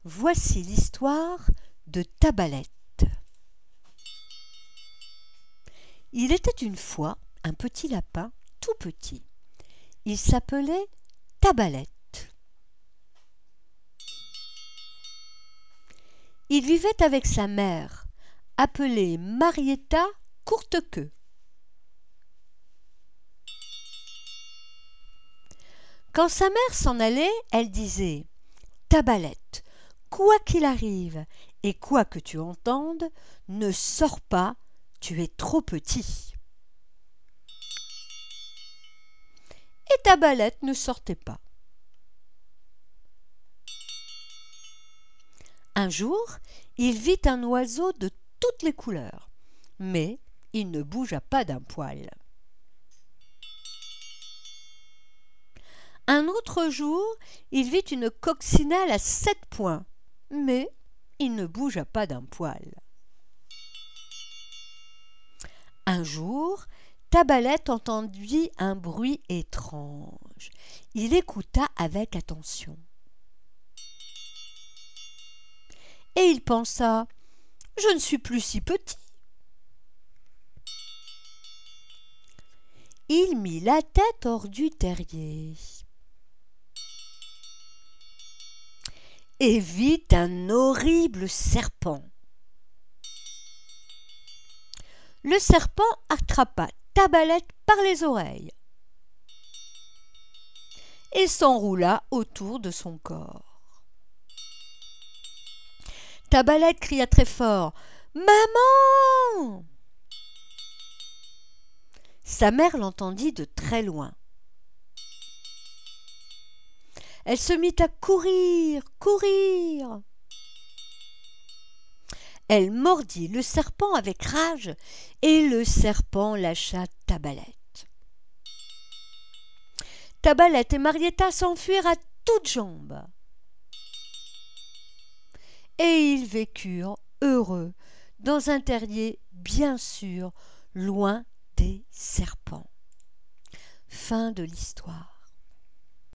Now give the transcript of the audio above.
Voici l'histoire de Tabalette. Il était une fois un petit lapin tout petit. Il s'appelait Tabalette. Il vivait avec sa mère, appelée Marietta Courtequeux. Quand sa mère s'en allait, elle disait: Tabalette, quoi qu'il arrive et quoi que tu entendes, ne sors pas, tu es trop petit. Et Tabalette ne sortait pas. Un jour, il vit un oiseau de toutes les couleurs, mais il ne bougea pas d'un poil. Un autre jour, il vit une coccinelle à 7 poings, mais il ne bougea pas d'un poil. Un jour, Tabalette entendit un bruit étrange. Il écouta avec attention. Et il pensa: je ne suis plus si petit. Il mit la tête hors du terrier et vit un horrible serpent. Le serpent attrapa Tabalette par les oreilles et s'enroula autour de son corps. Tabalette cria très fort: Maman! Sa mère l'entendit de très loin. Elle se mit à courir, courir. Elle mordit le serpent avec rage et le serpent lâcha Tabalette. Tabalette et Marietta s'enfuirent à toutes jambes. Et ils vécurent heureux dans un terrier bien sûr, loin des serpents. Fin de l'histoire.